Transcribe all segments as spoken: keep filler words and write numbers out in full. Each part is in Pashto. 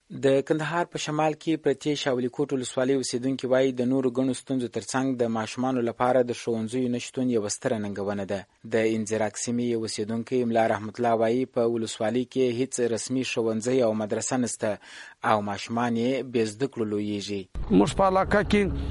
د کندهار په شمال کې پرتې شاولي کوټ ولسوالۍ اوسیدونکي وایي د نورو ګڼو ستونزو ترڅنګ د ماشومانو لپاره د ښوونځیو نشتون یوه ستره ننګونه ده. د انزراک سیمې یو اوسیدونکی املا رحمت الله وایي په ولسوالۍ کې هیڅ رسمي ښوونځی او مدرسه نشته او ماشومان یې بې زده کړو لویږي. موږ په علاقه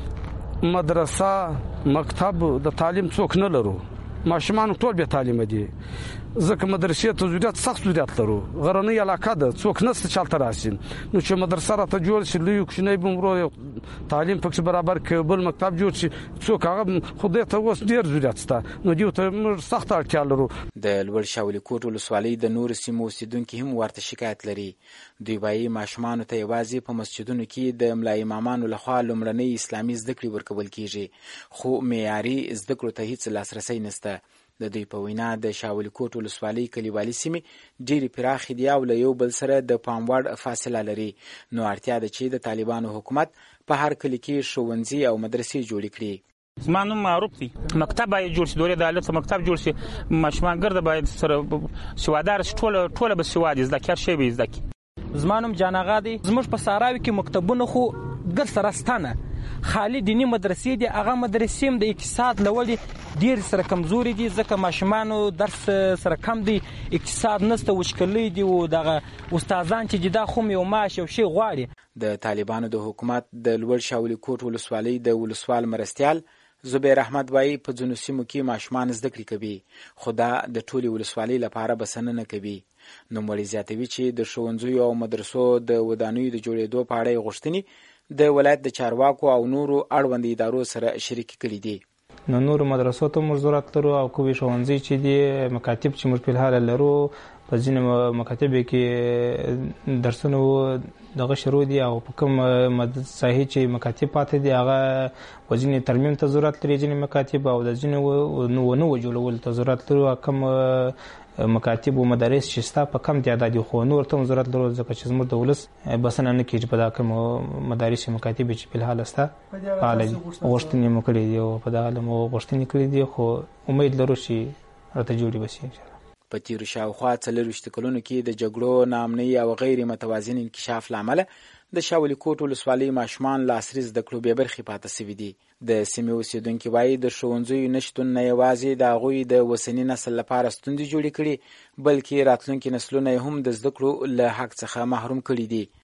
کې مدرسه مکتب د تعلیم څوک نه لرو. ماشومان ټول به تعلیم دي ځکه مدرسې ته ضرورت سخت ضرورت لرو. غرنۍ علاقه ده څوک نشته چالت راشي نو چې مدرسه راته جوړ شي لوی کوچنی بمرو تعلیم پکې برابر کې بل مکتب جوړ شي څوک هغه خدای ته اوس ډیر ضرورت سته نو دیو ته سخت اړتیا لرو. د لوړ شاولي کوټ ولسوالۍ د نور سیمو اوسیدونکي هم ورته شکایت لري. دوی وایي ماشومانو ته یوازې په مسجدونو کې د ملا امامانو لخوا لومړنۍ اسلامي زده کړې ورکول کیږي خو معیاري زده کړو ته هیڅ لاسرسی نشته. د دوی په وینا د شاولي کوټ ولسوالۍ کلیوالي سیمې ډېرې پراخې دي او له یو بل سره د پام وړ فاصله لري نو اړتیا ده چې د طالبانو حکومت په هر کلي کې ښوونځي او مدرسې جوړې کړي. زما نوم معروف دی. مکتب باید جوړ شي، دورې د عدالت مکتب جوړ شي، ماشومان ګرده باید سره سوادار شي، ټوله ټوله به سواد زده کړي، هر شی به زده کړي. زما نوم جان آغا دی. زموږ په صحراوي کې مکتبونه خو ګر سره ستانه خالی دینی مدرسې دي. هغه مدرسې هم د اقتصاد لوړې ډېر سره کمزوري دي ځکه ماشومانو درس سره کم دی، اقتصاد نشته، وشکلۍ دي او دغه استادان چې دي دا خو یو معاش یو شی غواړي. د طالبانو د حکومت د لوړ شاولي کوټ ولسوالۍ د ولسوال مرستیال زبیر احمد وایي په ځینو سیمو کې ماشومان زده کړې کوي خو دا د ټولې ولسوالۍ لپاره بسنه نه کوي. نوموړی زیاتوي چې د ښوونځیو او مدرسو د ودانیو د جوړېدو په اړه یې غوښتنې د ولایت د چارواکو او نورو اړوند ادارو سره شریک کړي دي. نو نور مدرسو ته موږ ضرورت لرو او کومې ښوونځي چې دي مکاتب چې موږ په الحال لرو په ځینو مکاتبو کې درسونه دغه شروع دي او په کوم ساحې چې مکاتب پاتې دي هغه وځینې ترمیم ته ضرورت لري، ځینې مکاتب او د ځینې نوو جوړولو ته ضرورت لري. کوم مکاتب او مدارس چې ستا په کم تعداد دي خو نور ته ضرورت لرو ځکه چې زموږ د ولس بسنه نه کېږي په دا کوم مدارس مکاتب چې په الحال ستا فعال دي. غوښتنې مو کړې دي او په دغه مو غوښتنې کړې دي خو امید لرو چې راته جوړې به شي. په تیرو شاوخوا څلورویشت کلونو کې د جګړو، ناامنۍ او غیر متوازن انکشاف له امله د شاولي کوټ ولسوالۍ ماشومان له عصري زده کړو بې برخې پاتې سوي دي. د سیمې اوسیدونکي وایي د ښوونځیو نشتون نه یوازې د هغوی د اوسني نسل لپاره ستونزې جوړې کړي بلکې راتلونکي نسلونه یې هم د زده کړو له حق څخه محروم کړي دي.